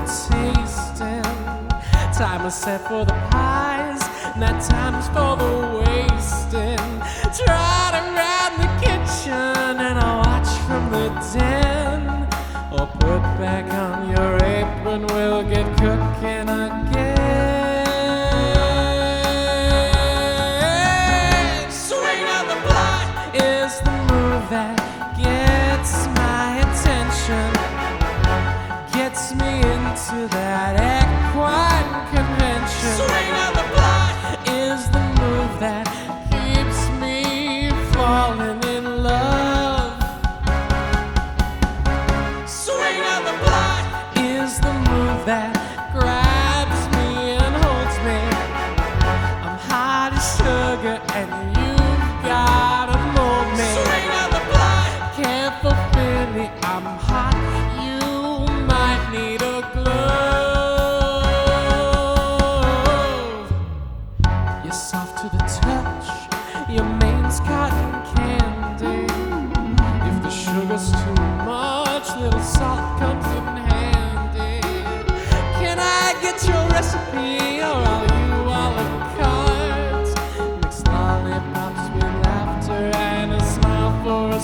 tasting. Time is set for the pies, now time's for the wasting. Trot around the kitchen and I'll watch from the den. Or put back on your apron, we'll get cooking again. Swing of the block is the move that gets my attention, gets me into that equine convention. Swing of the block is the move that keeps me falling in love. Swing of the block is the move that grabs me and holds me. I'm hot as sugar and you've gotta mold me. Swing of the block can't fulfill me. I'm hot, you might need a glove. You're soft to the touch, your main's cotton candy. If the sugar's too much, little salt comes in handy. Can I get your recipe or are you a la carte? Mix lollipops with laughter and a smile for a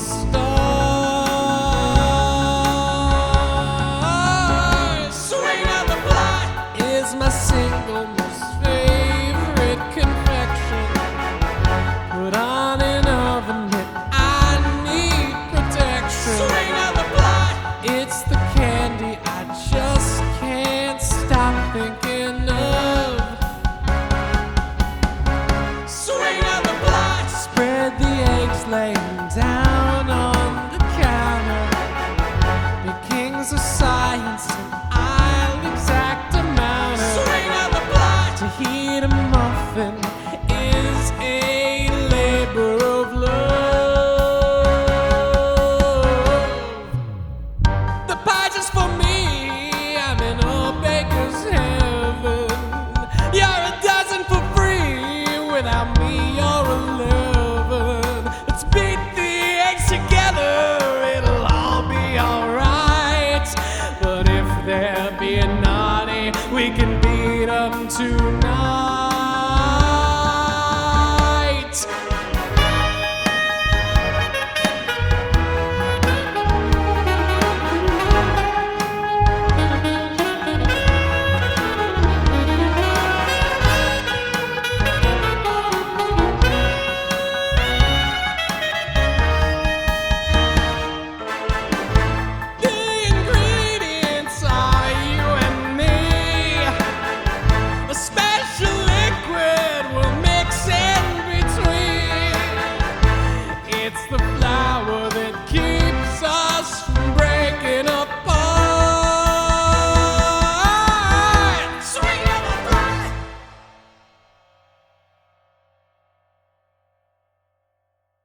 star. Swing of the block is my single most favorite confection. Put on an oven mitt, I need protection. Swing of the block, it's the candy I just can't stop thinking of. Swing of the block, spread the eggs laying down on the counter. Be kings of science and I'll exact amount of. Swing of the block, to heat a muffin is a labor of love. The pie just for me, I'm in a baker's heaven. You're a dozen for free, without me you're 11. Let's beat the eggs together, it'll all be alright. But if they're being naughty, we can beat them tonight.